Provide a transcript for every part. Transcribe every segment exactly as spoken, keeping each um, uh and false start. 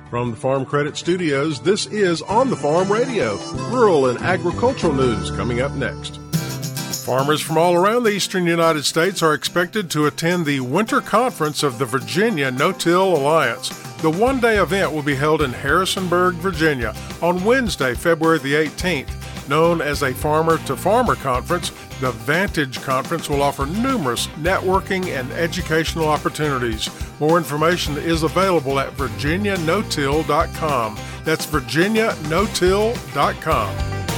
From the Farm Credit Studios, this is On the Farm Radio, rural and agricultural news coming up next. Farmers from all around the eastern United States are expected to attend the Winter Conference of the Virginia No-Till Alliance. The one-day event will be held in Harrisonburg, Virginia on Wednesday, February the eighteenth. Known as a farmer-to-farmer conference, the Vantage Conference will offer numerous networking and educational opportunities. More information is available at virginia no till dot com. That's virginia no till dot com.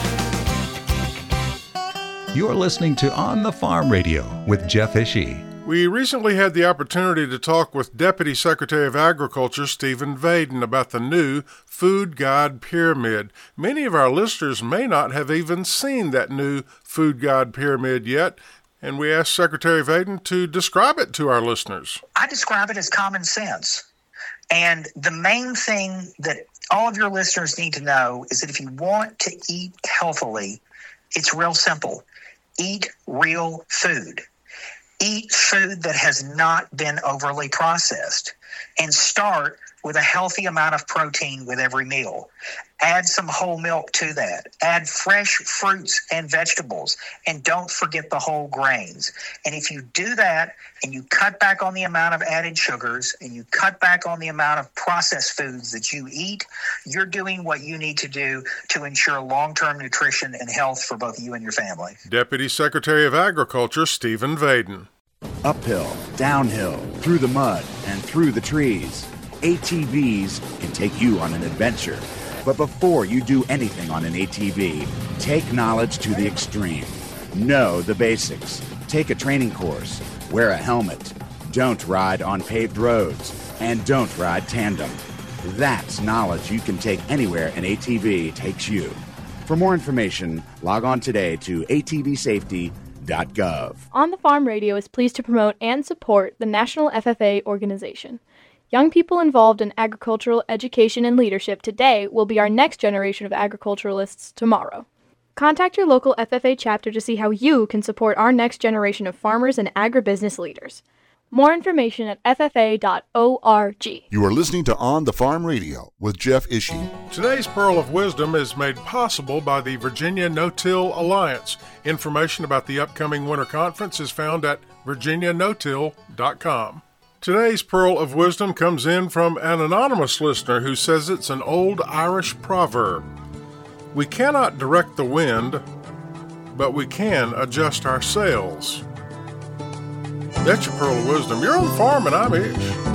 You're listening to On the Farm Radio with Jeff Ishii. We recently had the opportunity to talk with Deputy Secretary of Agriculture Stephen Vaden about the new Food Guide Pyramid. Many of our listeners may not have even seen that new Food Guide Pyramid yet, and we asked Secretary Vaden to describe it to our listeners. I describe it as common sense. And the main thing that all of your listeners need to know is that if you want to eat healthily, it's real simple. Eat real food. Eat food that has not been overly processed, and start with a healthy amount of protein with every meal. Add some whole milk to that. Add fresh fruits and vegetables, and don't forget the whole grains. And if you do that and you cut back on the amount of added sugars and you cut back on the amount of processed foods that you eat, you're doing what you need to do to ensure long-term nutrition and health for both you and your family. Deputy Secretary of Agriculture Stephen Vaden. Uphill, downhill, through the mud, and through the trees. A T Vs can take you on an adventure. But before you do anything on an A T V, take knowledge to the extreme. Know the basics. Take a training course. Wear a helmet. Don't ride on paved roads. And don't ride tandem. That's knowledge you can take anywhere an A T V takes you. For more information, log on today to a t v safety dot gov. On the Farm Radio is pleased to promote and support the National F F A organization. Young people involved in agricultural education and leadership today will be our next generation of agriculturalists tomorrow. Contact your local F F A chapter to see how you can support our next generation of farmers and agribusiness leaders. More information at f f a dot org. You are listening to On the Farm Radio with Jeff Ishii. Today's Pearl of Wisdom is made possible by the Virginia No-Till Alliance. Information about the upcoming winter conference is found at virginia no till dot com. Today's Pearl of Wisdom comes in from an anonymous listener who says it's an old Irish proverb. We cannot direct the wind, but we can adjust our sails. That's your Pearl of Wisdom. You're on the farm and I'm Ish.